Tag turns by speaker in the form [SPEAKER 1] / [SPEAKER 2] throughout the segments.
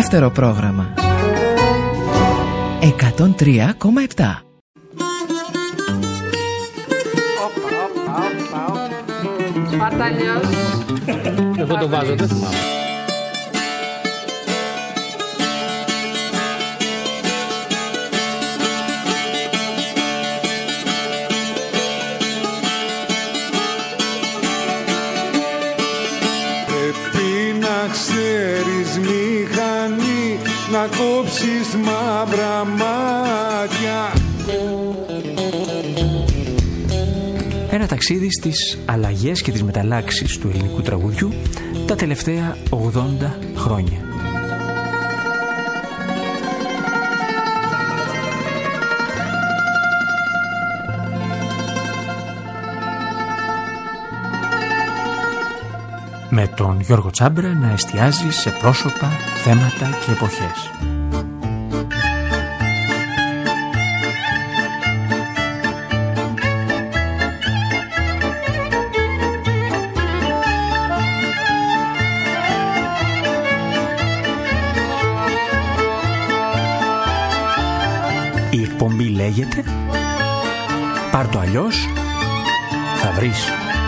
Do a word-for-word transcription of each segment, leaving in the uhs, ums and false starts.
[SPEAKER 1] Δεύτερο πρόγραμμα εκατόν τρία κόμμα επτά.
[SPEAKER 2] Παταλιός.
[SPEAKER 3] Εγώ το βάζω, δεν θυμάμαι.
[SPEAKER 4] Πρέπει να ξέρεις μηχανή, να κόψεις μαύρα μάτια.
[SPEAKER 5] Ένα ταξίδι στις αλλαγές και τις μεταλλάξεις του ελληνικού τραγουδιού τα τελευταία ογδόντα χρόνια. Με τον Γιώργο Τσάμπρα να εστιάζει σε πρόσωπα, θέματα και εποχές. Η εκπομπή λέγεται «Πάρ' το αλλιώς, θα βρεις».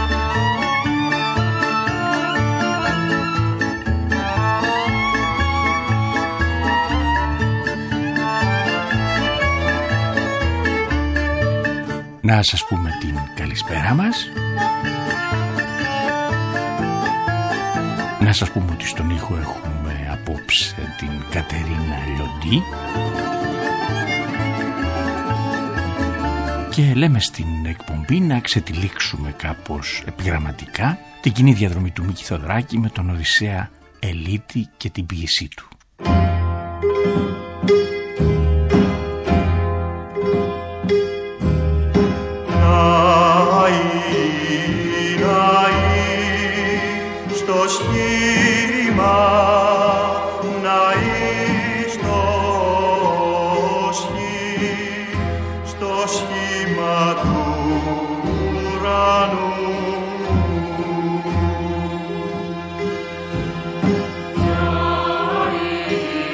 [SPEAKER 5] Να σας πούμε την καλησπέρα μας. Να σας πούμε ότι στον ήχο έχουμε απόψε την Κατερίνα Λιοντή. Και λέμε στην εκπομπή να ξετυλίξουμε κάπως επιγραμματικά την κοινή διαδρομή του Μίκη Θοδωράκη με τον Οδυσσέα Ελίτη και την πίεσή του.
[SPEAKER 6] Αΐ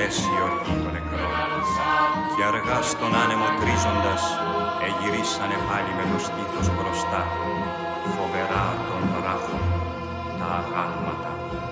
[SPEAKER 2] πέσει η οργή των νεκρών. Και αργά στον άνεμο τρίζοντας εγυρίσανε πάλι με το στήθος μπροστά, φοβερά των βράχων τα αγάλματα.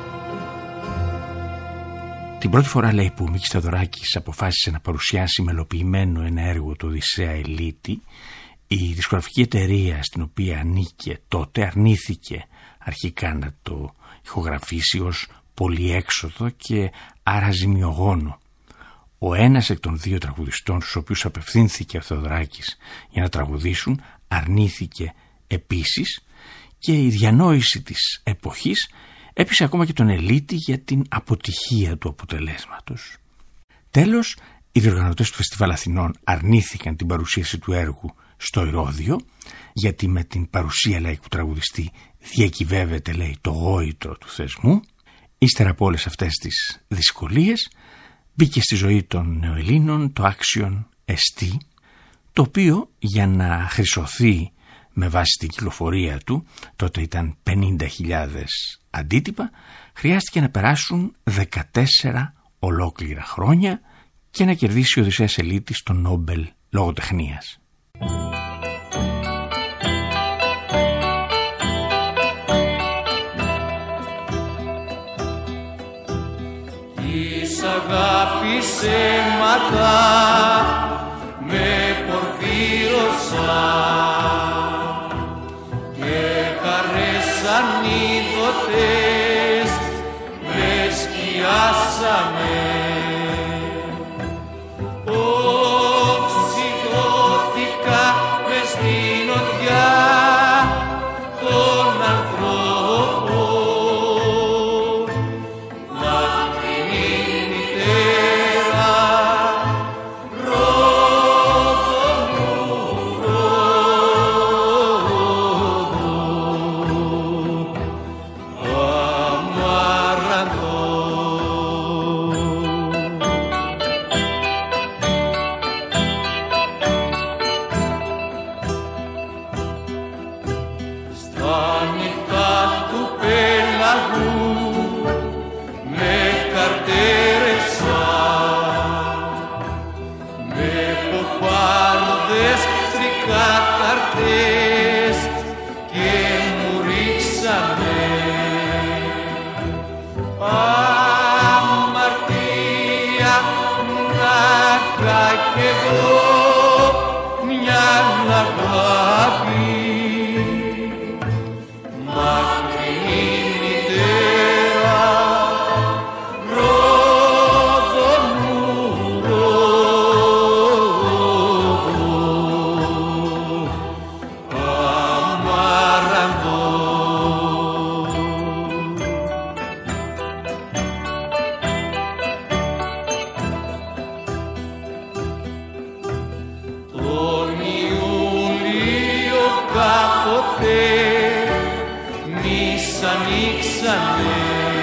[SPEAKER 5] Την πρώτη φορά, λέει, που ο Μίκης Θεοδωράκης αποφάσισε να παρουσιάσει μελοποιημένο ένα έργο του Οδυσσέα Ελίτη, η δισκογραφική εταιρεία στην οποία ανήκε τότε αρνήθηκε αρχικά να το ηχογραφήσει ως πολυέξοδο και άρα ζημιογόνο. Ο ένας εκ των δύο τραγουδιστών στους οποίους απευθύνθηκε ο Θεοδωράκης για να τραγουδήσουν αρνήθηκε επίσης, και η διανόηση της εποχής έπεισε ακόμα και τον Ελίτη για την αποτυχία του αποτελέσματος. Τέλος, οι διοργανωτές του Φεστιβάλ Αθηνών αρνήθηκαν την παρουσίαση του έργου στο Ηρώδειο, γιατί με την παρουσία λαϊκού τραγουδιστή διακυβεύεται, λέει, το γόητρο του θεσμού. Ύστερα από όλες αυτές τις δυσκολίες μπήκε στη ζωή των νεοελλήνων το Action ες τι, το οποίο για να χρυσωθεί με βάση την κυκλοφορία του, τότε ήταν πενήντα χιλιάδες αντίτυπα, χρειάστηκε να περάσουν δεκατέσσερα ολόκληρα χρόνια και να κερδίσει ο Οδυσσέας Ελίτης τον Νόμπελ λογοτεχνίας.
[SPEAKER 6] Της αγάπης αίματα με πορφύρωσα και χαρές ανίδωτες με σκιάσανε. Οξυγώθηκα μες στην οδιά των ανθρώπων, μακρινή μητέρα ρόδων μου, ρόδων αμάραντο. Στα νυχτά του πέλαγου με καρτέρεσα, με ποπάρδες τρικάταρτες και μου ρίξανε αμαρτία να είχα κι εγώ μια αγάπη. Μακρινή μητέρα ρόδων μου, ρόδων αμάραντο. Τον Ιούλιο κάποτε μης ανοίξανε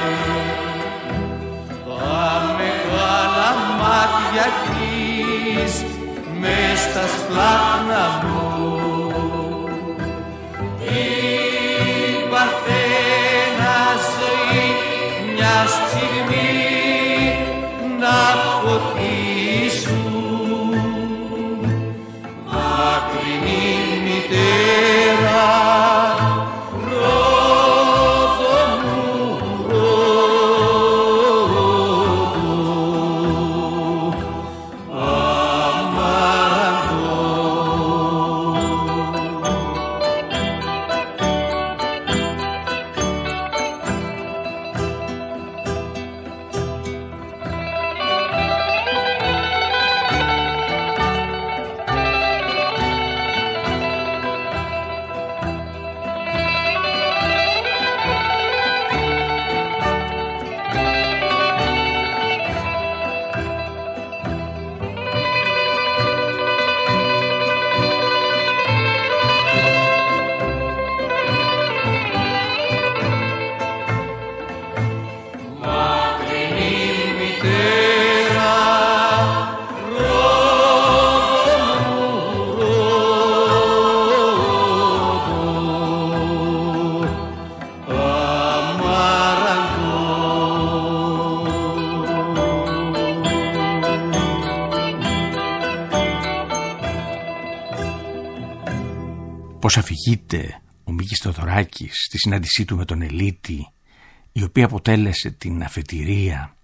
[SPEAKER 6] τα μεγάλα μάτια της μες στα σπλάχνα μου. Την παρθένα ζωή μια στιγμή να φωτίσουν, μακρινή μητέρα ρόδων μου, ρόδων αμάραντο.
[SPEAKER 5] πώς αφηγείται ο Μίκης Θεοδωράκης στη συνάντησή του με τον Ελίτη, η οποία αποτέλεσε την αφετηρία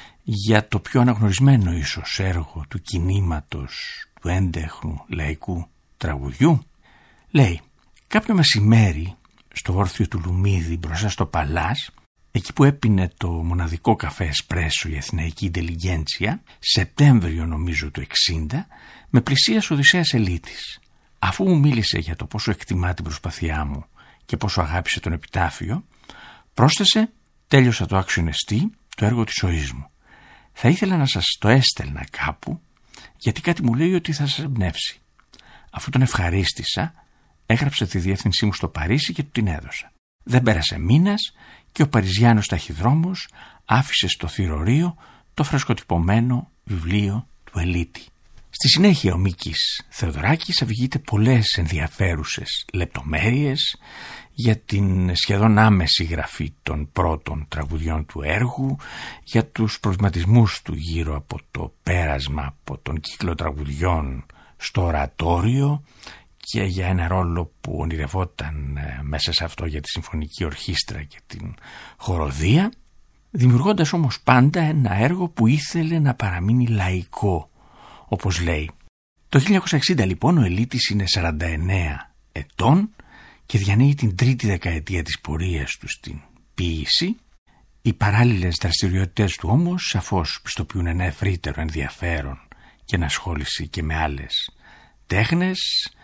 [SPEAKER 5] για το πιο αναγνωρισμένο ίσως έργο του κινήματος του έντεχνου λαϊκού τραγουδιού. Λέει: κάποιο μεσημέρι στο όρθιο του Λουμίδη μπροστά στο Παλάς, εκεί που έπινε το μοναδικό καφέ εσπρέσο η αθηναϊκή ιντελιγέντσια, Σεπτέμβριο νομίζω του εξήντα, με πλησίασε ο Οδυσσέας Ελίτης. Αφού μου μίλησε για το πόσο εκτιμά την προσπαθειά μου και πόσο αγάπησε τον επιτάφιο, πρόσθεσε: τέλειωσα το άξιον εστί, το έργο της ζωής μου. Θα ήθελα να σας το έστελνα κάπου, γιατί κάτι μου λέει ότι θα σας εμπνεύσει. Αφού τον ευχαρίστησα, έγραψε τη διεύθυνσή μου στο Παρίσι και του την έδωσα. Δεν πέρασε μήνας και ο Παριζιάνος ταχυδρόμος άφησε στο θυρωρείο το φρεσκοτυπωμένο βιβλίο του Ελίτη. Στη συνέχεια ο Μίκης Θεοδωράκης αφηγείται πολλές ενδιαφέρουσες λεπτομέρειες για την σχεδόν άμεση γραφή των πρώτων τραγουδιών του έργου, για τους προβληματισμούς του γύρω από το πέρασμα από τον κύκλο τραγουδιών στο ορατόριο και για ένα ρόλο που ονειρευόταν μέσα σε αυτό για τη συμφωνική ορχήστρα και την χοροδία, δημιουργώντας όμως πάντα ένα έργο που ήθελε να παραμείνει λαϊκό, όπως λέει. Το χίλια εννιακόσια εξήντα λοιπόν ο Ελίτης είναι σαράντα εννέα ετών και διανύει την τρίτη δεκαετία της πορείας του στην ποίηση. Οι παράλληλες δραστηριότητες του όμως σαφώς πιστοποιούν ένα ευρύτερο ενδιαφέρον και ενασχόληση και με άλλες τέχνες.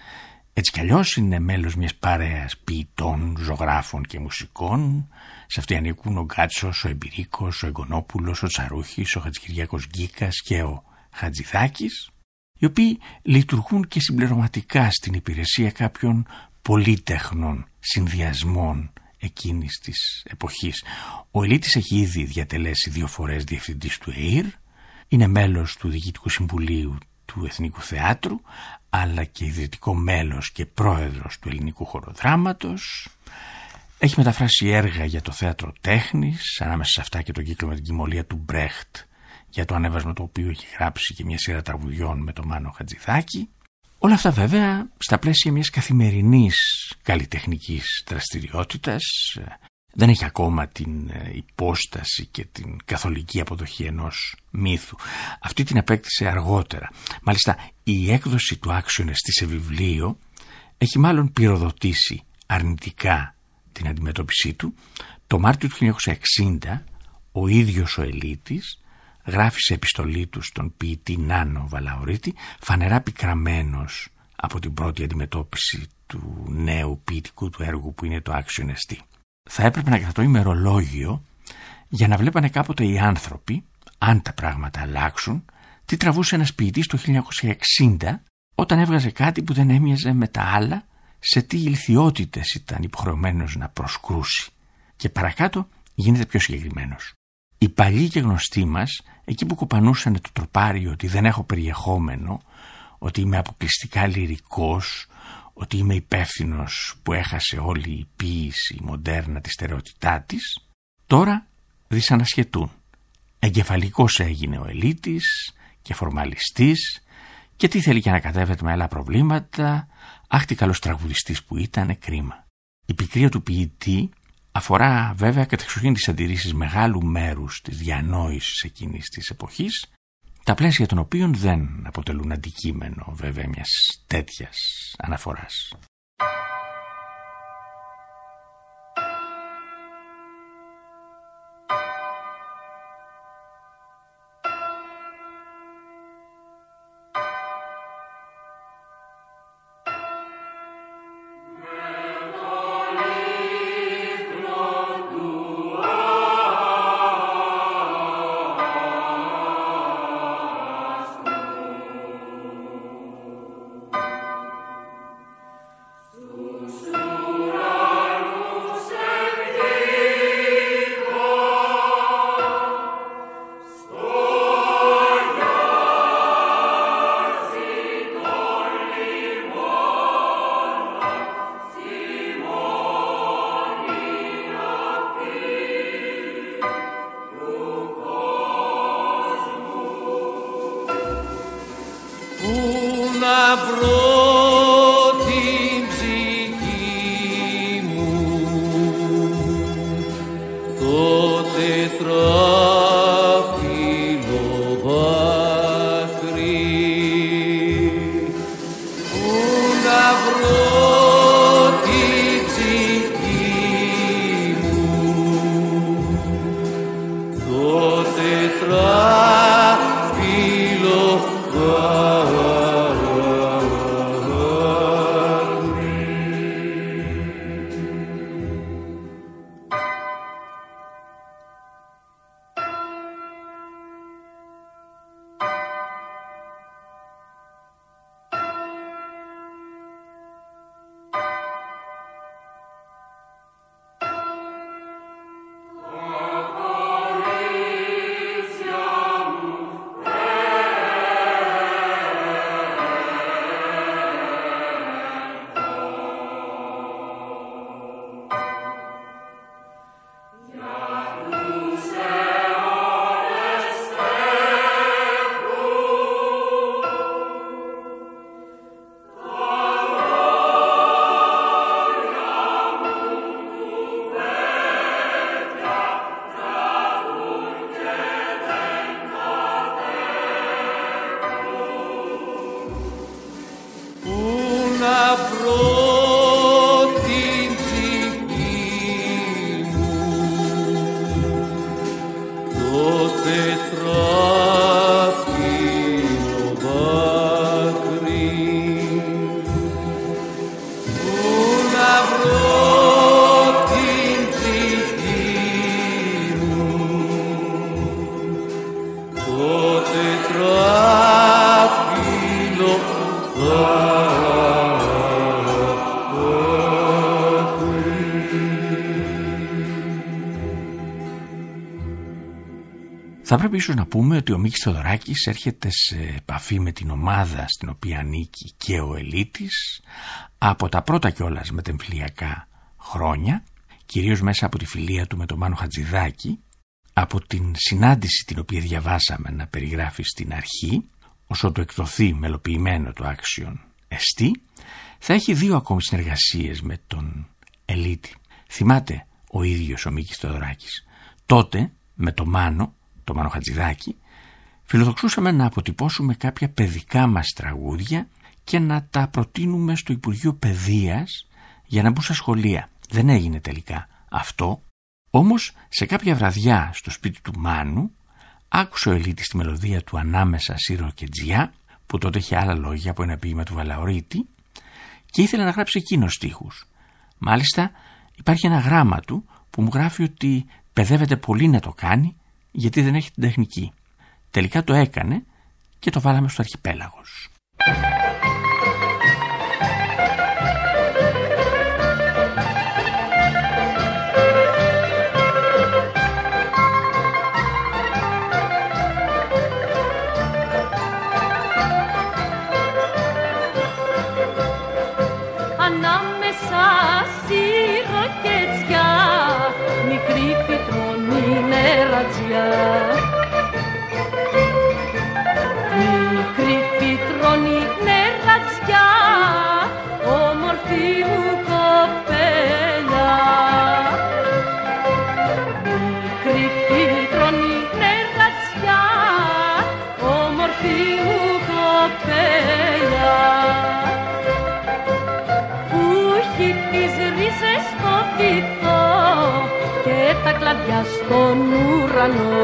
[SPEAKER 5] Έτσι κι αλλιώς είναι μέλος μιας παρέας ποιητών, ζωγράφων και μουσικών. Σε αυτή ανήκουν ο Γκάτσος, ο Εμπειρίκος, ο Εγκονόπουλος, ο Τσαρούχης, ο Χατζικυριάκος Γκίκας και ο Χατζηδάκης, οι οποίοι λειτουργούν και συμπληρωματικά στην υπηρεσία κάποιων πολύτεχνων συνδυασμών εκείνης της εποχής. Ο Ελίτης έχει ήδη διατελέσει δύο φορές διευθυντής του ΕΙΡ, είναι μέλος του Διοικητικού Συμβουλίου του Εθνικού Θεάτρου, αλλά και ιδρυτικό μέλος και πρόεδρος του Ελληνικού Χοροδράματος. Έχει μεταφράσει έργα για το θέατρο τέχνης, ανάμεσα σε αυτά και το κύκλο με την κυμολία του Μπρέχτ, για το ανέβασμα το οποίο έχει γράψει και μια σειρά τραγουδιών με τον Μάνο Χατζηδάκη. Όλα αυτά βέβαια στα πλαίσια μιας καθημερινής καλλιτεχνικής δραστηριότητας. Δεν έχει ακόμα την υπόσταση και την καθολική αποδοχή ενός μύθου. Αυτή την απέκτησε αργότερα. Μάλιστα η έκδοση του άξιον εστί σε βιβλίο έχει μάλλον πυροδοτήσει αρνητικά την αντιμετώπιση του. Το Μάρτιο του χίλια εννιακόσια εξήντα ο ίδιος ο Ελίτης γράφει σε επιστολή του στον ποιητή Νάνο Βαλαωρίτη, φανερά πικραμένος από την πρώτη αντιμετώπιση του νέου ποιητικού του έργου που είναι το άξιον εστί. Θα έπρεπε να κρατώ ημερολόγιο για να βλέπανε κάποτε οι άνθρωποι, αν τα πράγματα αλλάξουν, τι τραβούσε ένας ποιητής το χίλια εννιακόσια εξήντα όταν έβγαζε κάτι που δεν έμοιαζε με τα άλλα, σε τι ηλιθιότητες ήταν υποχρεωμένος να προσκρούσει. Και παρακάτω γίνεται πιο συγκεκριμένος. Οι παλιοί και γνωστοί μας, εκεί που κοπανούσαν το τροπάριο ότι δεν έχω περιεχόμενο, ότι είμαι αποκλειστικά λυρικός, ότι είμαι υπεύθυνος που έχασε όλη η ποίηση η μοντέρνα τη στερεότητά της, τώρα δυσανασχετούν. Εγκεφαλικός έγινε ο Ελίτης και φορμαλιστής και τι θέλει και να κατέβεται με άλλα προβλήματα. Αχ, τι καλός τραγουδιστής που ήταν, κρίμα. Η πικρία του ποιητή αφορά βέβαια κατεξοχήν τις αντιρρήσεις μεγάλου μέρους της διανόησης εκείνης της εποχής, τα πλαίσια των οποίων δεν αποτελούν αντικείμενο βέβαια μιας τέτοιας αναφοράς.
[SPEAKER 6] Να βρω την ψυχή το τετράπυλο
[SPEAKER 5] Θα πρέπει ίσως να πούμε ότι ο Μίκης Θεοδωράκης έρχεται σε επαφή με την ομάδα στην οποία ανήκει και ο Ελίτης από τα πρώτα κιόλας μετεμφυλιακά χρόνια, κυρίως μέσα από τη φιλία του με τον Μάνο Χατζηδάκη, από την συνάντηση την οποία διαβάσαμε να περιγράφει στην αρχή, όσο το εκδοθεί μελοποιημένο το άξιον εστί, θα έχει δύο ακόμη συνεργασίες με τον Ελίτη. Θυμάται ο ίδιος ο Μίκης Θεοδωράκης. Τότε με τον Μάνο, το Μάνο Χατζηδάκη, φιλοδοξούσαμε να αποτυπώσουμε κάποια παιδικά μας τραγούδια και να τα προτείνουμε στο Υπουργείο Παιδείας για να μπουν στα σχολεία. Δεν έγινε τελικά αυτό, όμως σε κάποια βραδιά στο σπίτι του Μάνου άκουσε ο Ελίτης τη μελωδία του «Ανάμεσα Σύρο και Τζιά», που τότε είχε άλλα λόγια από ένα ποίημα του Βαλαωρίτη, και ήθελε να γράψει εκείνος στίχους. Μάλιστα υπάρχει ένα γράμμα του που μου γράφει ότι παιδεύεται πολύ να το κάνει γιατί δεν έχει την τεχνική. Τελικά το έκανε και το βάλαμε στο Αρχιπέλαγος.
[SPEAKER 7] Ανάμεσα Σύρο και Τζιά, μικρή φυτρώνει νερατζιά. Μικρή φυτρώνει νερατζιά, όμορφη μου κοπέλια. Μικρή φυτρώνει νερατζιά, όμορφη μου κοπέλια. Τις ρίζες στο βυθό και τα κλαδιά στον ουρανό.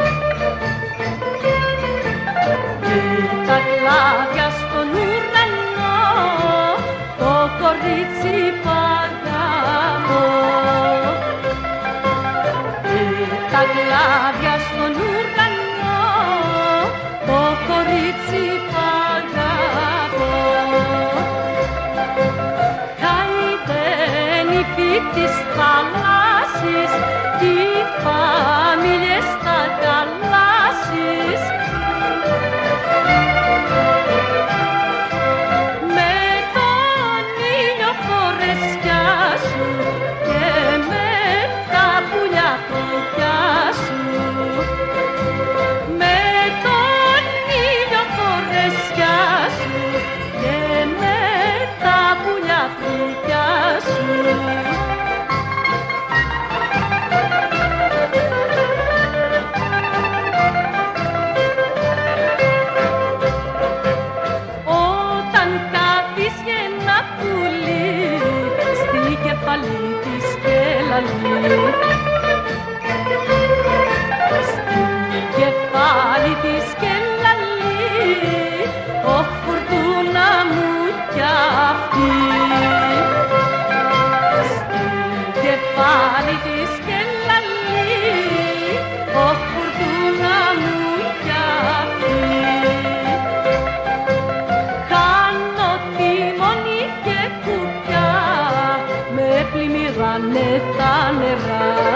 [SPEAKER 7] Και τα κλαδιά στον ουρανό, το κορίτσι παγάμω. Και τα κλαδιά στον ουρανό, το κορίτσι παγάμω. Της θαλάσσης, τι φάμιλες θα καλάσεις. Με τον ήλιο φορεσκιά σου και με τα πουλιά φωτιά σου. Με τον ήλιο φορεσκιά σου και με τα πουλιά φωτιά σου. Στην κεφάλι της και λαλεί, όχ φουρτούνα μου κι αυτή. Στην κεφάλι της και λαλεί, όχ φουρτούνα μου κι αυτή. Χάνω τιμόνι και κουπιά, με πλημμυράνε τα νερά.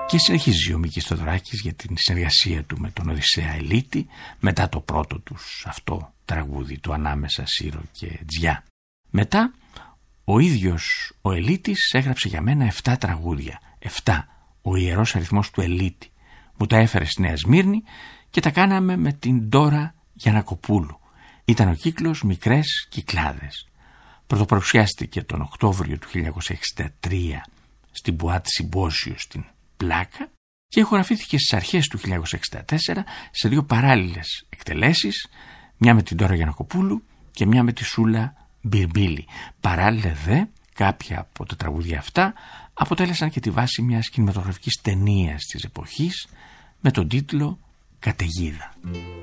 [SPEAKER 5] Και συνεχίζει ο Μίκης Θοδωράκης για την συνεργασία του με τον Οδυσσέα Ελίτη μετά το πρώτο τους αυτό τραγούδι, το Ανάμεσα Σύρο και Τζιά. Μετά ο ίδιος ο Ελίτης έγραψε για μένα εφτά τραγούδια, εφτά, ο ιερός αριθμός του Ελίτη. Μου τα έφερε στη Νέα Σμύρνη και τα κάναμε με την Ντόρα Γιαννακοπούλου. Ήταν ο κύκλος Μικρές Κυκλάδες. Πρωτοπαρουσιάστηκε τον Οκτώβριο του χίλια εννιακόσια εξήντα τρία στην Μπουάτ Συμπόσιο στην Πλάκα και ηχογραφήθηκε στις αρχές του χίλια εννιακόσια εξήντα τέσσερα σε δύο παράλληλες εκτελέσεις, μια με την Ντόρα Γιαννακοπούλου και μια με τη Σούλα Μπιρμπίλη. Παράλληλα δε, κάποια από τα τραγούδια αυτά αποτέλεσαν και τη βάση μιας κινηματογραφικής ταινίας της εποχής με τον τίτλο «Καταιγίδα».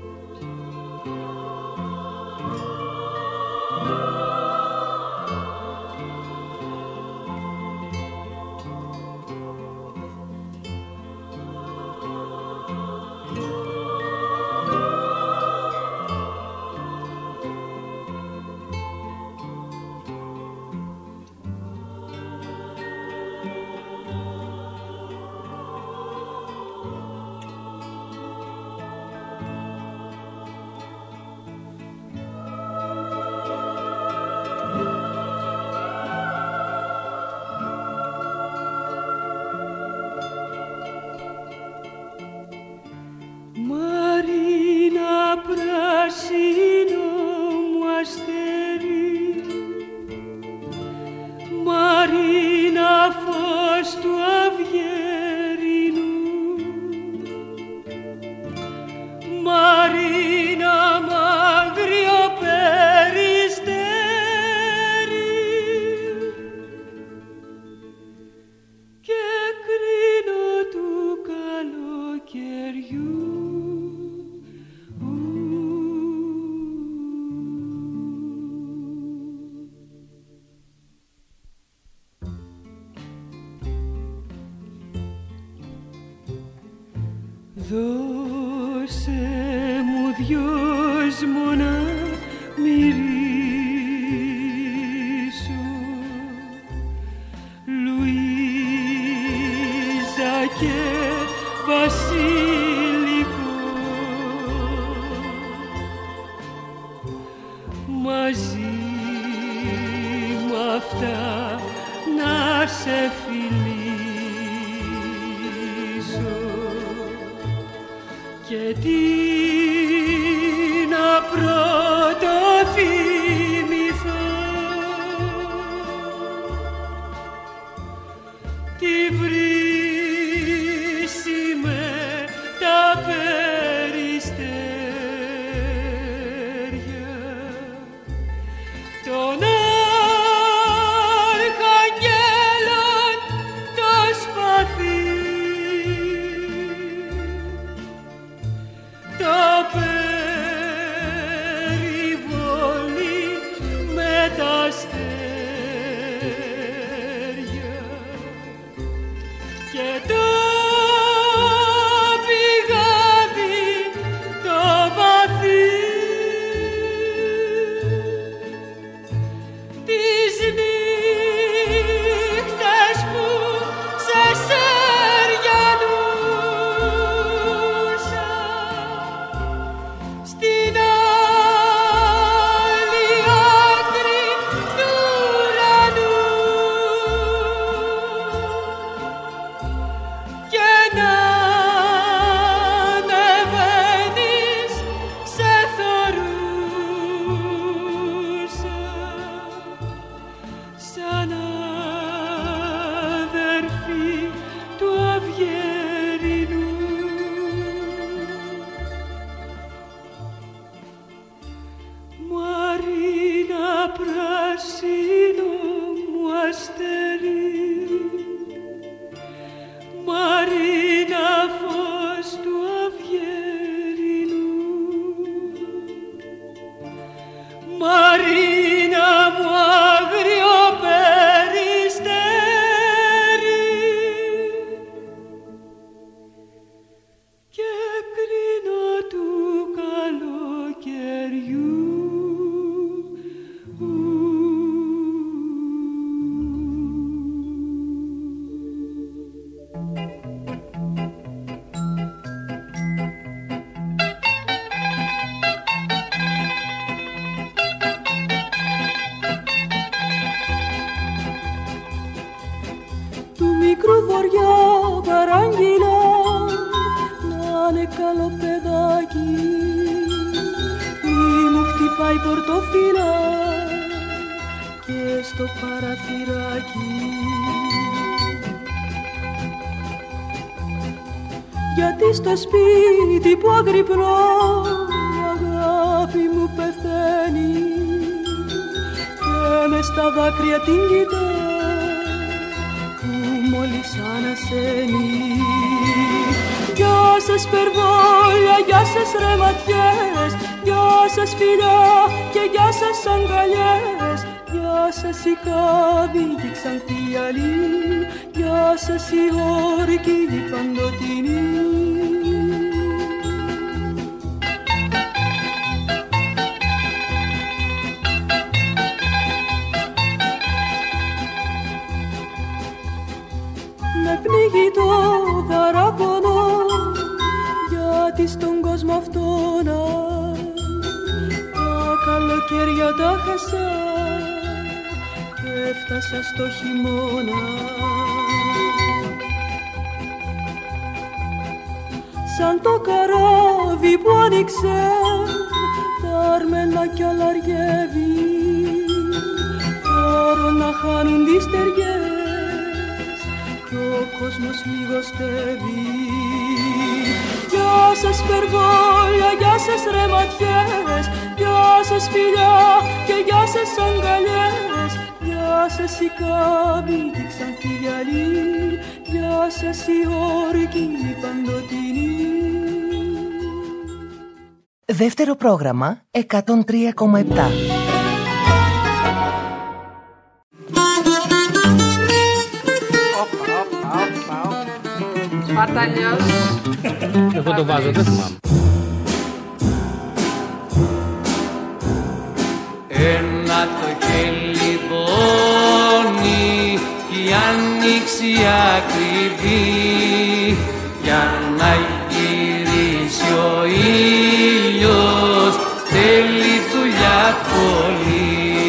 [SPEAKER 8] Δώσε μου δυος να μυρίσω, Λουίζα και Βασίλικο, μαζί μ' αυτά να σε φιλήσω. Και τι να πρωτοθυμηθώ, τη βρύση με τα περιστέρια, τον αρχαγγέλων το σπαθί, το περιβόλι με τα αστέρια και το πηγάδι το βαθύ τις νύχτες που σε σεριανούσα στην άλλη άκρη του ουρανού και να ανεβαίνεις σε θωρούσα σαν αδερφή του Αυγερινού. Μαρίνα πράσινο μου αστέρι, Μαρίνα φως του Αυγερινού, Μαρίνα μου άγριο περιστέρι και κρίνω του καλοκαιριού. η πορτοφύλλα και στο παραθυράκι. Γιατί στο σπίτι που αγρυπνώ η αγάπη μου πεθαίνει και μες στα δάκρυα την κοιτά που μόλις ανασένει. Γεια σας περβόλια, γεια σας ρεματιές, γεια σας φιλιά και γεια σας αγκαλιές, γεια σας η κάβη και η ξανθή αλή, γεια σας η όρκη η παντοτινή. Με πνίγει το παράπονο γιατί στον κόσμο αυτόν τα καλοκαίρια τα χάσα και έφτασα στο χειμώνα. Σαν το καράβι που άνοιξε τα αρμένα κι αλαργεύει, τώρα να χάνουν τις στεριές κι ο κόσμος λιγοστεύει. Γεια σας περβόλια, γεια σας ρεματιές, γεια σας φιλιά και γεια σας αγκαλιές, γεια σας η κάβη και η ξανθή γυαλί, γεια σας η όρκη η παντοτινή.
[SPEAKER 9] Δεύτερο πρόγραμμα εκατόν τρία κόμμα επτά.
[SPEAKER 3] Σπαρταλιός. Εγώ το βάζω, δεν θυμάμαι.
[SPEAKER 6] Ένα το χέλι πόνι κι η άνοιξη ακριβή για να γυρίσει ο ήλιος θέλει δουλειά πολύ.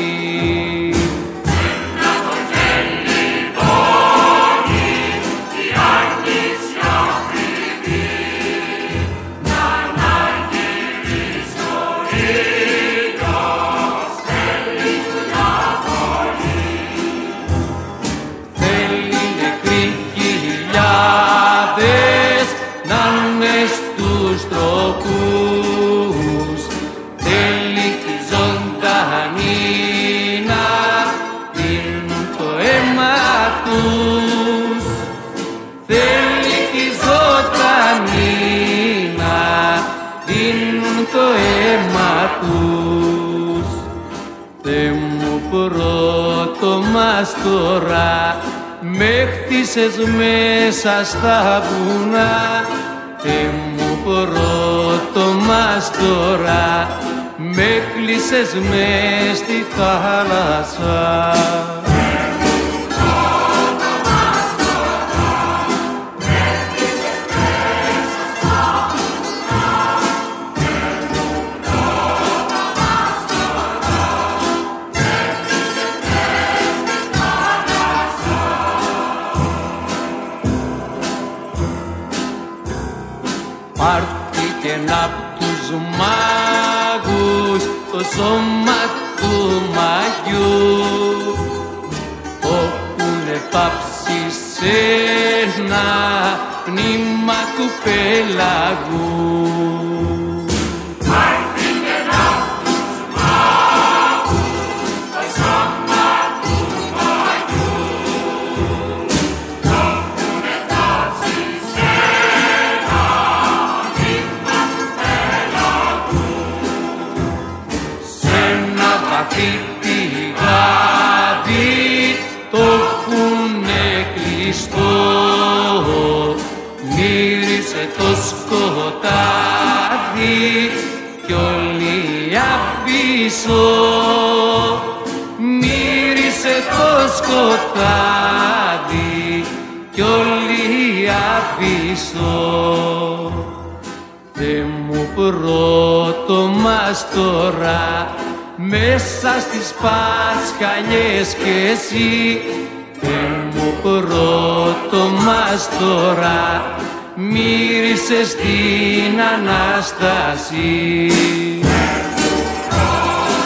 [SPEAKER 6] Το αίμα τους. Θε μου πρώτο μας τώρα με χτίσες μέσα στα βουνά. Θε μου πρώτο μας τώρα με κλείσες μες στη θάλασσα. Πάρθηκε απ' τους μάγους το σώμα του μαγιού, όπουνε πάψει σε ένα πνήμα του πελαγού. Πάρθηκε απ' τους μάγους το σώμα του μαγιού, όπουνε πάψει σε τη γάδι το έχουνε κλειστό, μύρισε το σκοτάδι κι όλη απίσω. Μύρισε το σκοτάδι κι όλη απίσω. Θε μου πρώτο μας τώρα μέσα στις πασχαλιές κι εσύ. Θε μου πρώτο μας τώρα μύρισες την Ανάσταση.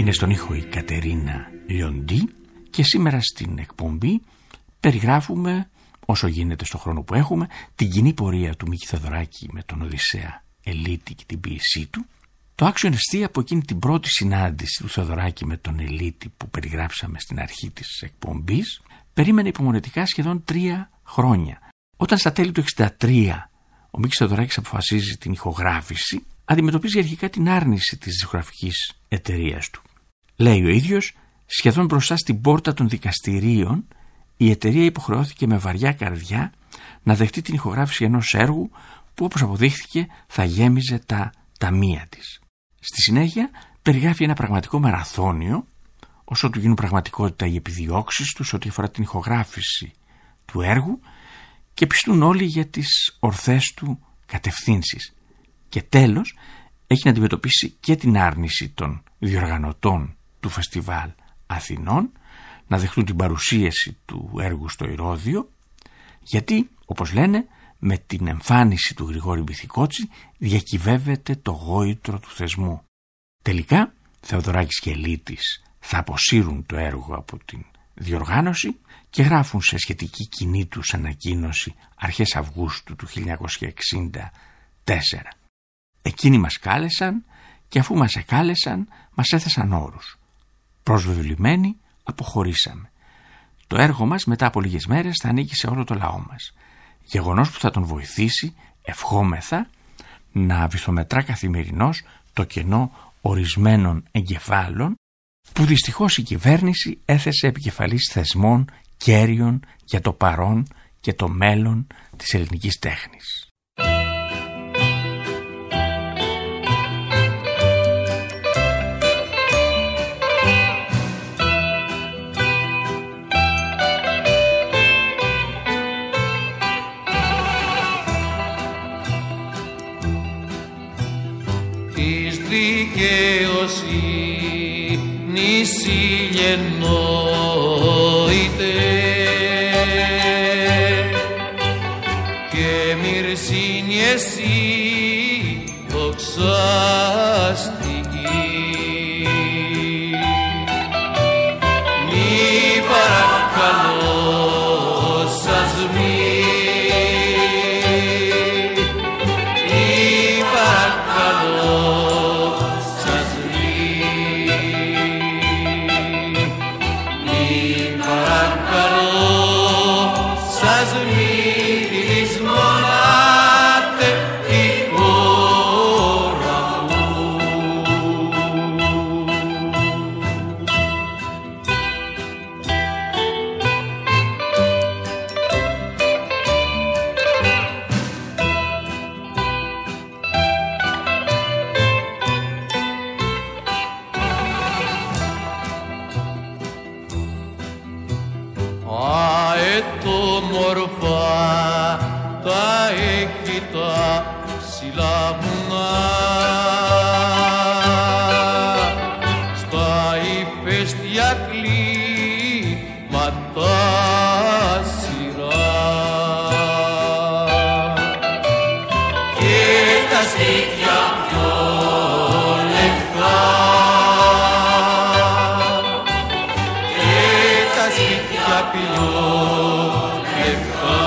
[SPEAKER 5] Είναι στον ήχο η Κατερίνα Λιοντή και σήμερα στην εκπομπή περιγράφουμε, όσο γίνεται στο χρόνο που έχουμε, την κοινή πορεία του Μίκη Θεοδωράκη με τον Οδυσσέα Ελίτη και την ποίησή του. Το άξιο εστί από εκείνη την πρώτη συνάντηση του Θεοδωράκη με τον Ελίτη που περιγράψαμε στην αρχή της εκπομπής, περίμενε υπομονετικά σχεδόν τρία χρόνια. Όταν στα τέλη του εξήντα τρία ο Μίκης Θεοδωράκης αποφασίζει την ηχογράφηση, αντιμετωπίζει αρχικά την άρνηση της δισκογραφικής εταιρείας του. Λέει ο ίδιος, σχεδόν μπροστά στην πόρτα των δικαστηρίων, η εταιρεία υποχρεώθηκε με βαριά καρδιά να δεχτεί την ηχογράφηση ενός έργου που, όπως αποδείχθηκε, θα γέμιζε τα ταμεία της. Στη συνέχεια περιγράφει ένα πραγματικό μαραθώνιο, όσο του γίνουν πραγματικότητα οι επιδιώξεις τους ό,τι αφορά την ηχογράφηση του έργου και πιστούν όλοι για τις ορθές του κατευθύνσεις. Και τέλος έχει να αντιμετωπίσει και την άρνηση των διοργανωτών του Φεστιβάλ Αθηνών να δεχτούν την παρουσίαση του έργου στο Ηρώδειο, γιατί, όπως λένε, με την εμφάνιση του Γρηγόρη Μπιθικότσι διακυβεύεται το γόητρο του θεσμού. Τελικά, Θεοδωράκης και Ελίτης θα αποσύρουν το έργο από την διοργάνωση και γράφουν σε σχετική κοινή τους ανακοίνωση αρχές Αυγούστου του χίλια εννιακόσια εξήντα τέσσερα. Εκείνοι μας κάλεσαν και αφού μας εκάλεσαν μας έθεσαν όρους. Προσβεβλημένοι αποχωρήσαμε. Το έργο μας μετά από λίγες μέρες θα ανήκει σε όλο το λαό μας. Γεγονός που θα τον βοηθήσει, ευχόμεθα, να βυθομετρά καθημερινώς το κενό ορισμένων εγκεφάλων που δυστυχώς η κυβέρνηση έθεσε επικεφαλής θεσμών κέριων για το παρόν και το μέλλον της ελληνικής τέχνης.
[SPEAKER 6] Της δικαιοσύνης ηλιενόητε και μυρσίνη εσύ δοξαστική. Μη παρακαλώ σας μη, μη παρακαλώ σας μη, μη παρακαλώ σας μη λησμονάτε τη χώρα μου. Αετόμορφα τα έχει τα ψηλά βουνά, στα ηφαίστεια κλίματα σειρά και τα σπίτια πιο λευκά και τα σπίτια πιο λευκά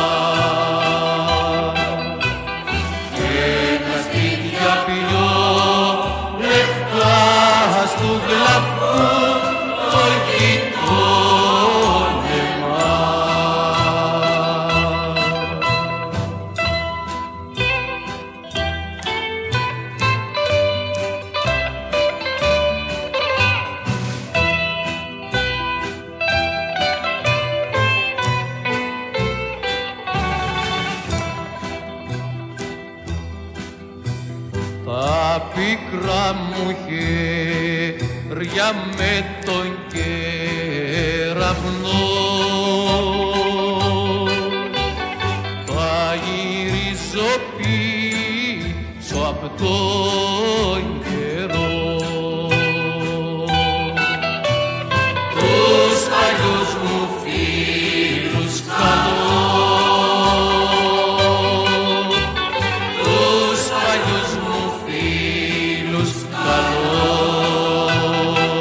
[SPEAKER 6] και τα σπίτια πιο λευκά στου γλαφού το γειτόνεμα. Τα πίκρα μου χέρια με τον κεραυνό τα γυρίζω πίσω απ' τον καιρό. Τους παλιούς μου φίλους καλώ, τους παλιούς μου φίλους καλώ,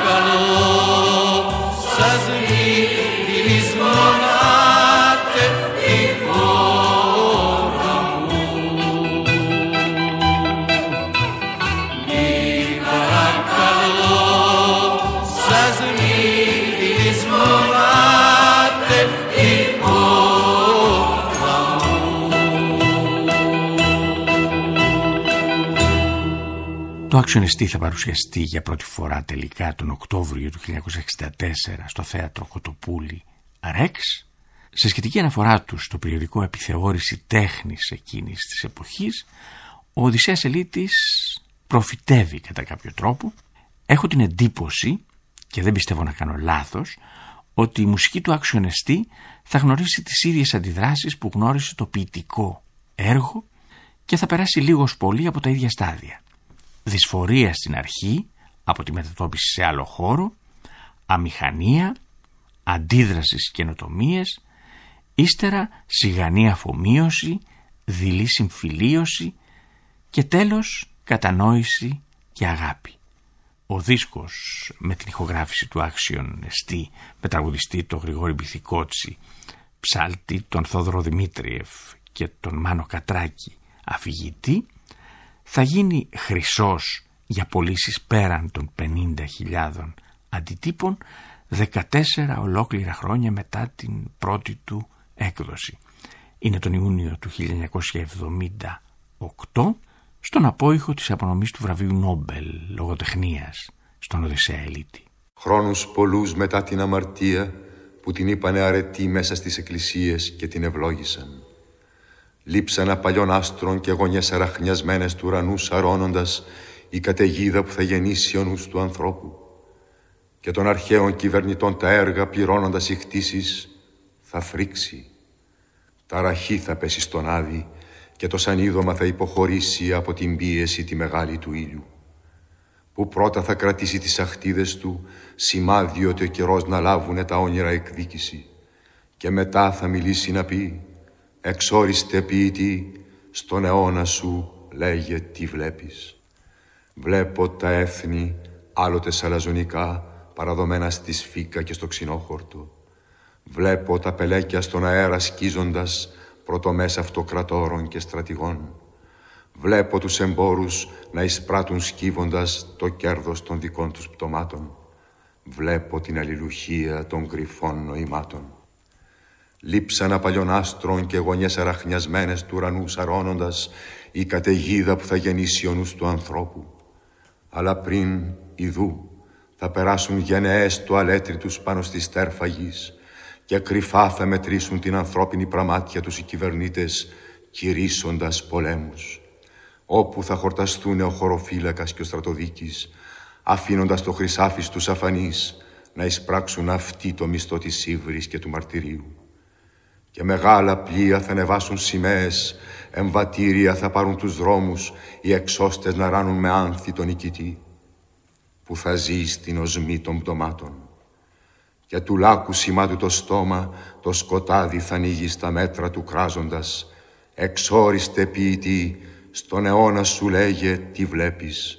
[SPEAKER 6] παρακαλώ σας μη λησμονάτε τη χώρα μου. Μη παρακαλώ σας μη λησμονάτε τη χώρα μου.
[SPEAKER 5] Το Άξιον Εστί θα παρουσιαστεί για πρώτη φορά τελικά τον Οκτώβριο του χίλια εννιακόσια εξήντα τέσσερα στο θέατρο Κοτοπούλη Ρεξ. Σε σχετική αναφορά του στο περιοδικό Επιθεώρηση Τέχνης εκείνης της εποχής, ο Οδυσσέας Ελίτης προφητεύει κατά κάποιο τρόπο. Έχω την εντύπωση, και δεν πιστεύω να κάνω λάθος, ότι η μουσική του Άξιον Εστί θα γνωρίσει τις ίδιες αντιδράσεις που γνώρισε το ποιητικό έργο και θα περάσει λίγος πολύ από τα ίδια στάδια. Δυσφορία στην αρχή από τη μετατόπιση σε άλλο χώρο, αμηχανία, αντίδραση στις καινοτομίες, ύστερα σιγανή αφομοίωση, δειλή συμφιλίωση και τέλος κατανόηση και αγάπη. Ο δίσκος με την ηχογράφηση του Άξιον Εστί, με τραγουδιστή τον Γρηγόρη Μπιθικότσι, ψάλτη τον Θόδωρο Δημήτριεφ και τον Μάνο Κατράκη αφηγητή, θα γίνει χρυσός για πωλήσεις πέραν των πενήντα χιλιάδων αντιτύπων δεκατέσσερα ολόκληρα χρόνια μετά την πρώτη του έκδοση. Είναι τον Ιούνιο του χίλια εννιακόσια εβδομήντα οκτώ, στον απόϊχο της απονομής του βραβείου Νόμπελ λογοτεχνίας στον Οδυσσέα Ελίτη.
[SPEAKER 10] Χρόνους πολλούς μετά την αμαρτία που την είπανε αρετή μέσα στις εκκλησίες και την ευλόγησαν. Λείψανα παλιών άστρων και γωνιές αραχνιασμένες του ουρανού σαρώνοντας η καταιγίδα που θα γεννήσει ο νους του ανθρώπου. Και των αρχαίων κυβερνητών τα έργα πληρώνοντας οι χτίσεις θα φρίξει. Ταραχή θα πέσει στον άδη και το σανίδωμα θα υποχωρήσει από την πίεση τη μεγάλη του ήλιου. Που πρώτα θα κρατήσει τις αχτίδες του, σημάδι ότι ο καιρός να λάβουνε τα όνειρα εκδίκηση. Και μετά θα μιλήσει να πει: εξόριστε ποιητή, στον αιώνα σου λέγε τι βλέπεις. Βλέπω τα έθνη, άλλοτε σαλαζονικά, παραδομένα στη σφίκα και στο ξινόχορτο. Βλέπω τα πελέκια στον αέρα σκίζοντας, πρωτομές αυτοκρατόρων και στρατηγών. Βλέπω τους εμπόρους να εισπράττουν σκύβοντας το κέρδος των δικών τους πτωμάτων. Βλέπω την αλληλουχία των κρυφών νοημάτων. Λείψανα παλιών άστρων και γωνιές αραχνιασμένες του ουρανού σαρώνοντας η καταιγίδα που θα γεννήσει ο νους του ανθρώπου. Αλλά πριν, ιδού, θα περάσουν γενναίες τουαλέτροι τους πάνω στη στέρφα γης και κρυφά θα μετρήσουν την ανθρώπινη πραμάτια τους οι κυβερνήτες, κηρύσσοντας πολέμους. Όπου θα χορταστούν ο χωροφύλακας και ο στρατοδίκης, αφήνοντας το χρυσάφι στους αφανείς να εισπράξουν αυτοί το μισθό της ύβρης και του μαρτυρίου. Και μεγάλα πλοία θα ανεβάσουν σημαίες, εμβατήρια θα πάρουν τους δρόμους, οι εξώστες να ράνουν με άνθη τον νικητή, που θα ζει στην οσμή των πτωμάτων. Και του λάκου σημάτου το στόμα, το σκοτάδι θα ανοίγει στα μέτρα του κράζοντας, εξόριστε ποιητή, στον αιώνα σου λέγε τι βλέπεις.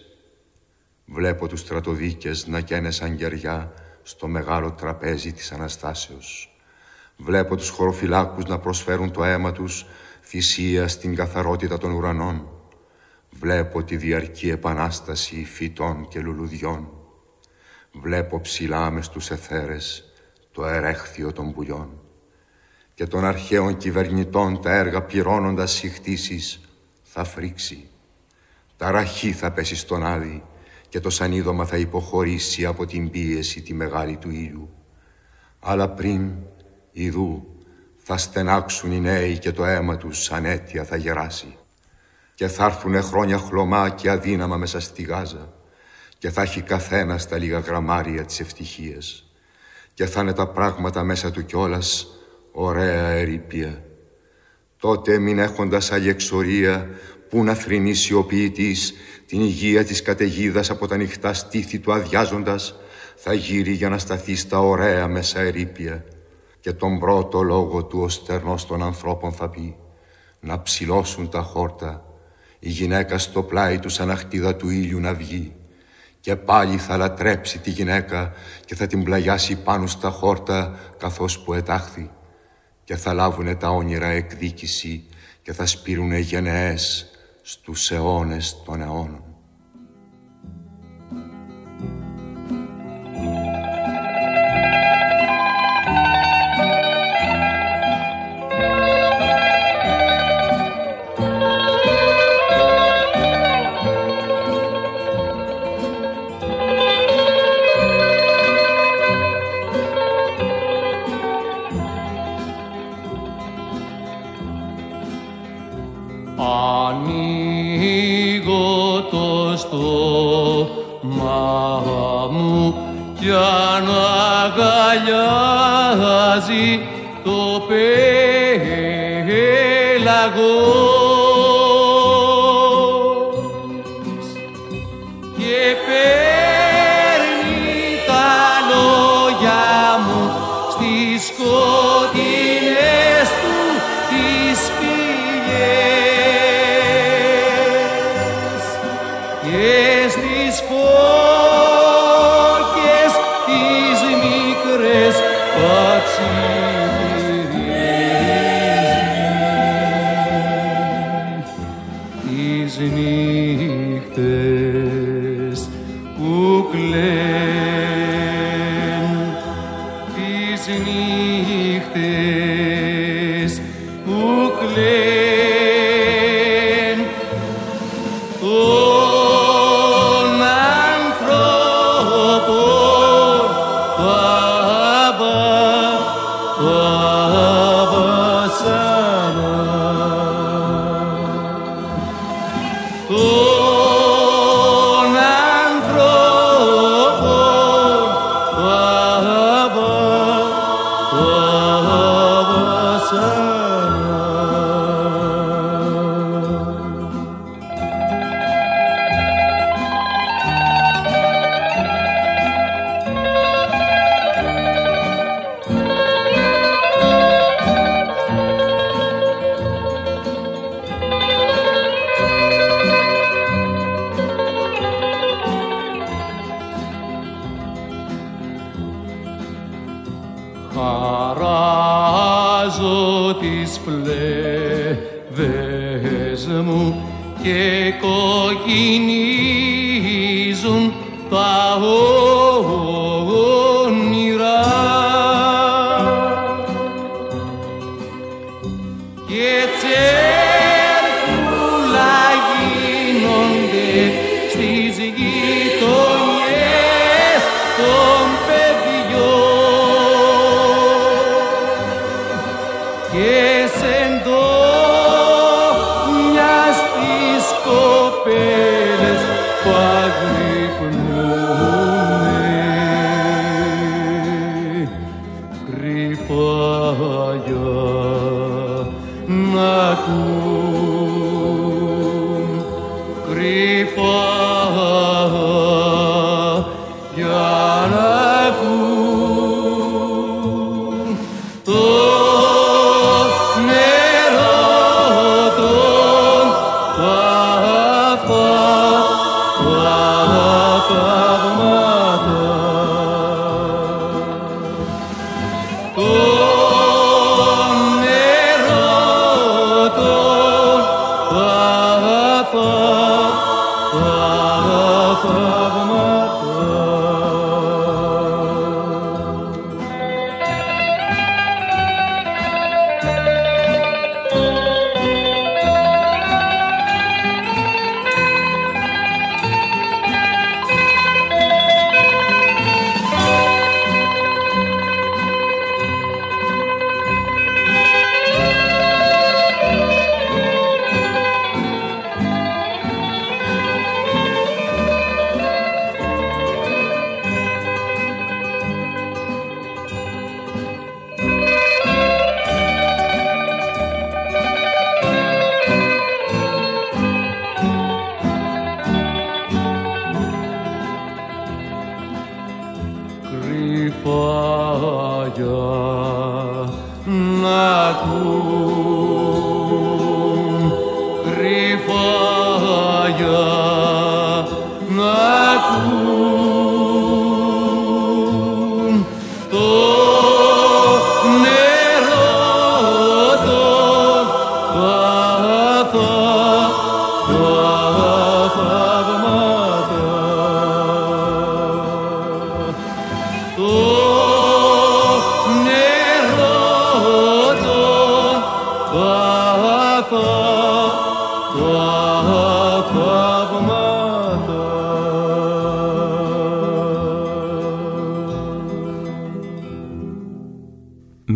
[SPEAKER 10] Βλέπω τους στρατοδίκες να καίνε σαν κεριά στο μεγάλο τραπέζι της Αναστάσεως. Βλέπω τους χωροφυλάκους να προσφέρουν το αίμα τους θυσία στην καθαρότητα των ουρανών. Βλέπω τη διαρκή επανάσταση φυτών και λουλουδιών. Βλέπω ψηλά μες στους αιθέρες το ερέχθιο των πουλιών. Και των αρχαίων κυβερνητών τα έργα πληρώνοντας οι χτίσεις θα φρίξει. Ταραχή θα πέσει στον άδη και το σανίδωμα θα υποχωρήσει από την πίεση τη μεγάλη του ήλιου. Αλλά πριν, ιδού, θα στενάξουν οι νέοι και το αίμα τους ανέτεια θα γεράσει. Και θα έρθουνε χρόνια χλωμά και αδύναμα μέσα στη Γάζα και θα έχει καθένα τα λίγα γραμμάρια της ευτυχίας και θα είναι τα πράγματα μέσα του κιόλας ωραία ερήπια. Τότε μην έχοντας άλλη εξορία που να θρηνήσει ο ποιητής την υγεία της καταιγίδας από τα ανοιχτά στήθη του αδειάζοντας, θα γύρει για να σταθεί στα ωραία μέσα ερήπια και τον πρώτο λόγο του ο στερνός των ανθρώπων θα πει να ψηλώσουν τα χόρτα, η γυναίκα στο πλάι του σαν αχτίδα του ήλιου να βγει και πάλι θα λατρέψει τη γυναίκα και θα την πλαγιάσει πάνω στα χόρτα καθώς που ετάχθη, και θα λάβουνε τα όνειρα εκδίκηση και θα σπείρουνε γενναίες στους αιώνες των αιώνων.
[SPEAKER 6] Ανοίγω το στόμα μου κι αν αγκαλιάζει το πέλαγος και παίρνει τα λόγια μου στις σκοτεινές του τις πηγές και στις φώκες τις μικρές πατσιφυρίζει τις νύχτες που κλαιν, τις νύχτες που κλαιν των ανθρώπων πάβα, πάβα σάνα, των ανθρώπων πάβα, πάβα σάνα. Χαράζω τις φλέβες μου και κοκκινίζουν τα όνειρα και τσέρκουλα γίνονται στις γειτονιές των και σε εντόνια στις κοπέλες που αγρυπνούνε κρυφά για να ακούν, κρυφά για να ακούν το κρυφά για να ακούν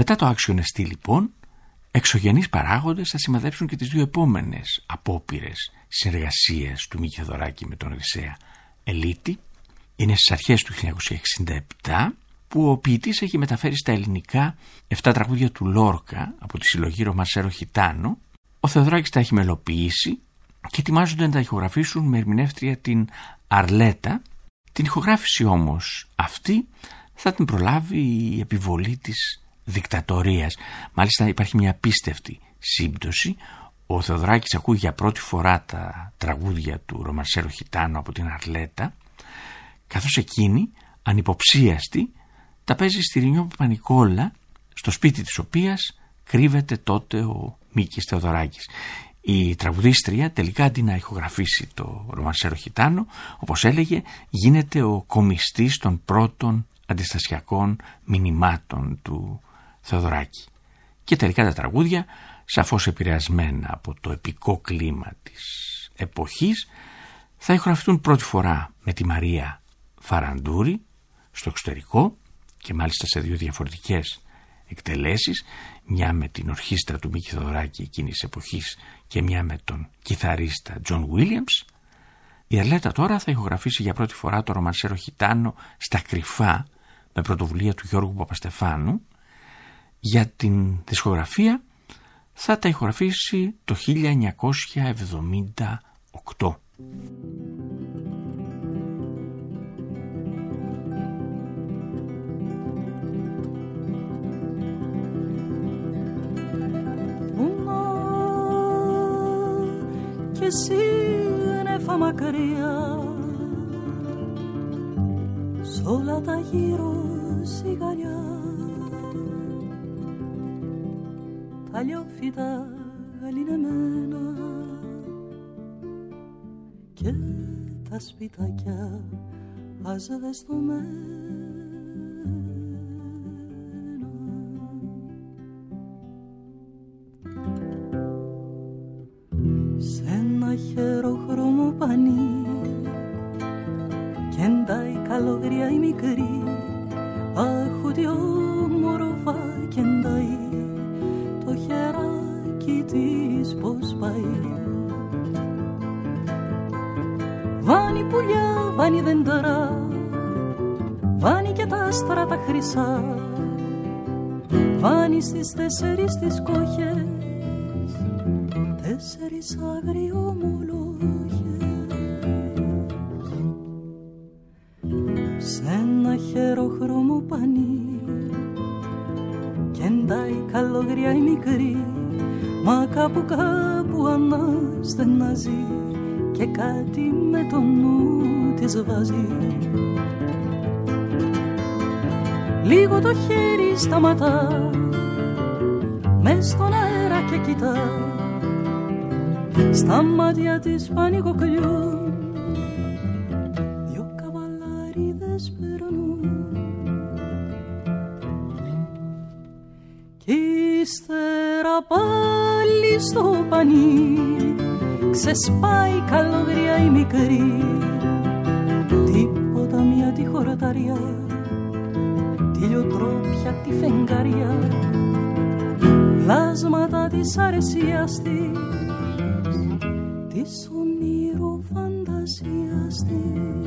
[SPEAKER 5] Μετά το άξιο νεστή λοιπόν, εξωγενείς παράγοντες θα σημαδέψουν και τις δύο επόμενες απόπειρες συνεργασίες του Μίκη Θεοδωράκη με τον Οδυσσέα Ελίτη. Είναι στις αρχές του χίλια εννιακόσια εξήντα επτά που ο ποιητής έχει μεταφέρει στα ελληνικά επτά τραγούδια του Λόρκα από τη συλλογή Ρομανσέρο Χιτάνο. Ο Θεοδωράκης τα έχει μελοποιήσει και ετοιμάζονται να τα ηχογραφήσουν με ερμηνεύτρια την Αρλέτα. Την ηχογράφηση όμως αυτή θα την προλάβει η επιβολή της δικτατορίας. Μάλιστα υπάρχει μια απίστευτη σύμπτωση. Ο Θεοδωράκης ακούει για πρώτη φορά τα τραγούδια του Ρομανσέρο Χιτάνο από την Αρλέτα, καθώς εκείνη, ανυποψίαστη, τα παίζει στη Ρινιό Παπα-Νικόλα, στο σπίτι της οποίας κρύβεται τότε ο Μίκης Θεοδωράκης. Η τραγουδίστρια τελικά αντί να ηχογραφήσει το Ρομανσέρο Χιτάνο, όπως έλεγε, γίνεται ο κομιστής των πρώτων αντιστασιακών μηνυμάτων του Θεοδωράκη. Και τελικά τα τραγούδια, σαφώς επηρεασμένα από το επικό κλίμα της εποχής, θα ηχογραφηθούν πρώτη φορά με τη Μαρία Φαραντούρη στο εξωτερικό και μάλιστα σε δύο διαφορετικές εκτελέσεις, μια με την ορχήστρα του Μίκη Θεοδωράκη εκείνης της εποχής και μια με τον κιθαρίστα Τζον Βίλιαμς. Η Αρλέτα τώρα θα ηχογραφήσει για πρώτη φορά το Ρομανσέρο Χιτάνο στα κρυφά με πρωτοβουλία του Γιώργου Παπαστεφάνου. Για την δισκογραφία θα τα ηχογραφήσει το χίλια εννιακόσια εβδομήντα οκτώ.
[SPEAKER 8] Κι εσύ νέφα μακριά, σ' όλα τα γύρω σιγαριά, τα λιόφυτα γαλινεμένα και τα σπιτάκια ασβεστομένα. Σ' ένα χεροχρώμο πανί κι εντάει καλόγρια η μικρή, αχ τι όμορφα κι εντάει το χεράκι της πως πάει. Βάνει πουλιά, βάνει δέντρα, βάνει και τα άστρα τα χρυσά, βάνει στις τέσσερις τις κόχες τέσσερις αγριομολόγες. Σ' ένα χεροχρώμο πανί κι εντάει καλόγρια η μικρή, μα κάπου κάπου αναστενάζει και κάτι με το νου της βάζει. Λίγο το χέρι σταματά μες στον αέρα και κοιτά, στα μάτια της πανικοκλιούν δυο καβαλάριδες περνούν. Κι ύστερα πάλι στο πανί ξεσπάει καλόγρια η μικρή, τίποτα μια τη χορταριά, τη λιοτρόπια τη φεγγαριά, πλάσματα της αρεσίας της, της ονείρο φαντασίας της.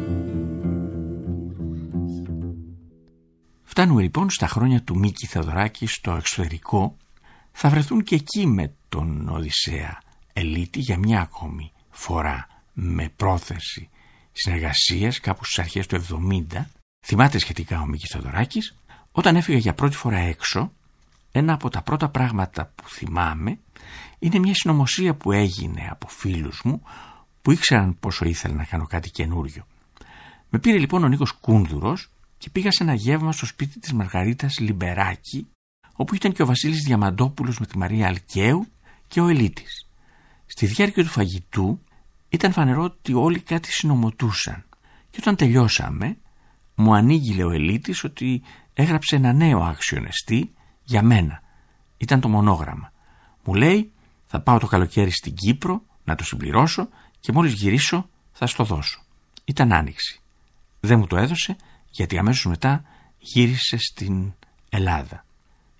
[SPEAKER 5] Φτάνουμε λοιπόν στα χρόνια του Μίκη Θεοδωράκη στο εξωτερικό. Θα βρεθούν και εκεί με τον Οδυσσέα Ελίτη για μια ακόμη φορά με πρόθεση συνεργασίας κάπου στις αρχές του εβδομήντα. Θυμάται σχετικά ο Μίκης Θεοδωράκης, όταν έφυγε για πρώτη φορά έξω, ένα από τα πρώτα πράγματα που θυμάμαι είναι μια συνωμοσία που έγινε από φίλους μου που ήξεραν πόσο ήθελα να κάνω κάτι καινούριο. Με πήρε λοιπόν ο Νίκος Κούνδουρος και πήγα σε ένα γεύμα στο σπίτι της Μαργαρίτας Λιμπεράκη, όπου ήταν και ο Βασίλης Διαμαντόπουλος με τη Μαρία Αλκαίου και ο Ελίτης. Στη διάρκεια του φαγητού ήταν φανερό ότι όλοι κάτι συνομωτούσαν και όταν τελειώσαμε μου ανήγγειλε ο Ελίτης ότι έγραψε ένα νέο άξιο νεστή για μένα. Ήταν το μονόγραμμα. Μου λέει θα πάω το καλοκαίρι στην Κύπρο να το συμπληρώσω και μόλις γυρίσω θα στο δώσω. Ήταν άνοιξη. Δεν μου το έδωσε γιατί αμέσως μετά γύρισε στην Ελλάδα.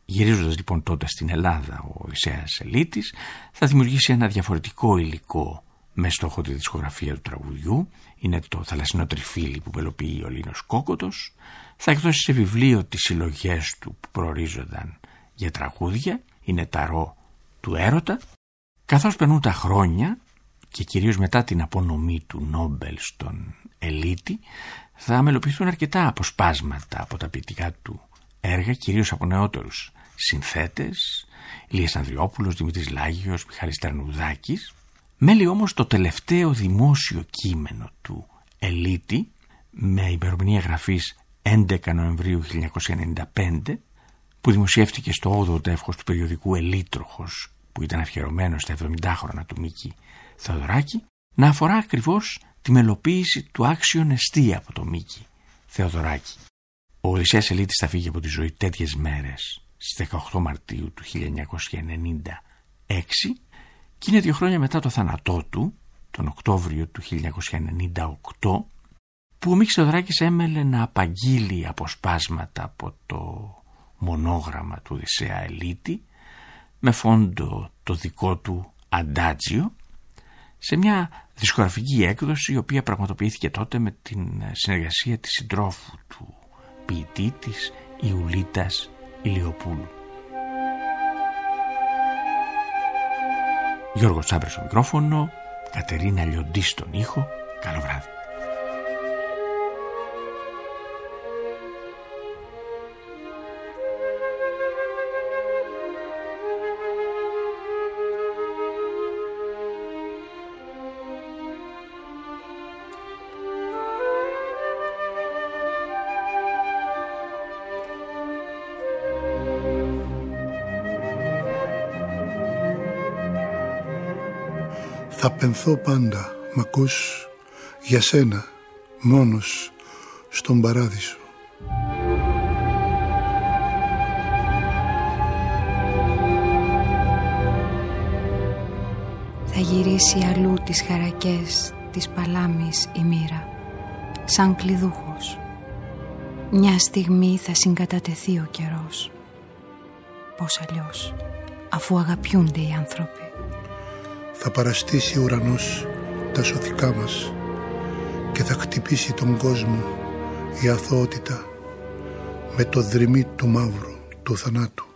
[SPEAKER 5] Γυρίζοντας λοιπόν τότε στην Ελλάδα ο Οδυσσέας Ελίτης θα δημιουργήσει ένα διαφορετικό υλικό με στόχο τη δισκογραφία του τραγουδιού. Είναι το Θαλασσινό Τριφύλι που μελοποιεί ο Λίνος Κόκοτος. Θα εκδώσει σε βιβλίο τις συλλογές του που προορίζονταν για τραγούδια. Είναι ταρό του έρωτα. Καθώς περνούν τα χρόνια και κυρίως μετά την απονομή του Νόμπελ στον Ελίτη, θα μελοποιηθούν αρκετά αποσπάσματα από τα ποιητικά του έργα, κυρίως από νεότερους συνθέτες, Ηλίας Ανδριόπουλος, Δημήτρης Λάγιος, Μιχάλης Τερνουδάκης. Μέλει όμως το τελευταίο δημόσιο κείμενο του Ελίτη, με ημερομηνία γραφής έντεκα Νοεμβρίου χίλια εννιακόσια ενενήντα πέντε, που δημοσιεύτηκε στο όγδοο τεύχος του περιοδικού Ελίτροχος, που ήταν αφιερωμένο στα εβδομηντάχρονα του Μίκη Θεοδωράκη, να αφορά ακριβώς τη μελοποίηση του Άξιον Εστί από το Μίκη Θεοδωράκη. Ο Οδυσσέας Ελίτης θα φύγει από τη ζωή τέτοιες μέρες στις δεκαοκτώ Μαρτίου του χίλια εννιακόσια ενενήντα έξι και είναι δύο χρόνια μετά το θάνατό του, τον Οκτώβριο του χίλια εννιακόσια ενενήντα οκτώ, που ο Μίκης Θεοδωράκης έμελε να απαγγείλει αποσπάσματα από το μονόγραμμα του Οδυσσέα Ελίτη με φόντο το δικό του Αντάτζιο, σε μια δισκογραφική έκδοση η οποία πραγματοποιήθηκε τότε με την συνεργασία της συντρόφου του ποιητή της Ιουλίτας Ηλιοπούλου. Γιώργος Τσάμπρας στο μικρόφωνο, Κατερίνα Λιοντή στον ήχο. Καλό βράδυ.
[SPEAKER 11] Θα πενθώ πάντα, μ' ακούς, για σένα, μόνος, στον παράδεισο.
[SPEAKER 12] Θα γυρίσει αλλού τις χαρακές της παλάμης η μοίρα, σαν κλειδούχος. Μια στιγμή θα συγκατατεθεί ο καιρός. Πώς αλλιώς, αφού αγαπιούνται οι άνθρωποι.
[SPEAKER 11] Θα παραστήσει ο ουρανός τα σωθικά μας και θα χτυπήσει τον κόσμο η αθωότητα με το δρυμί του μαύρου του θανάτου.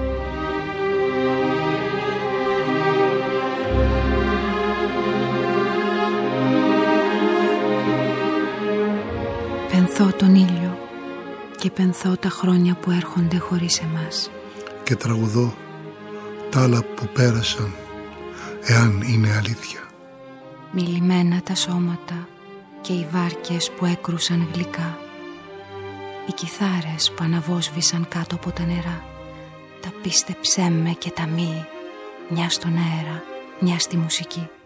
[SPEAKER 12] Πενθώ τον ήλιο και πενθώ τα χρόνια που έρχονται χωρίς εμάς.
[SPEAKER 11] Και τραγουδώ τα άλλα που πέρασαν, εάν είναι αλήθεια.
[SPEAKER 12] Μιλημένα τα σώματα και οι βάρκες που έκρουσαν γλυκά, οι κιθάρες που αναβόσβησαν κάτω από τα νερά, τα πίστεψέ με και τα μη, μια στον αέρα, μια στη μουσική.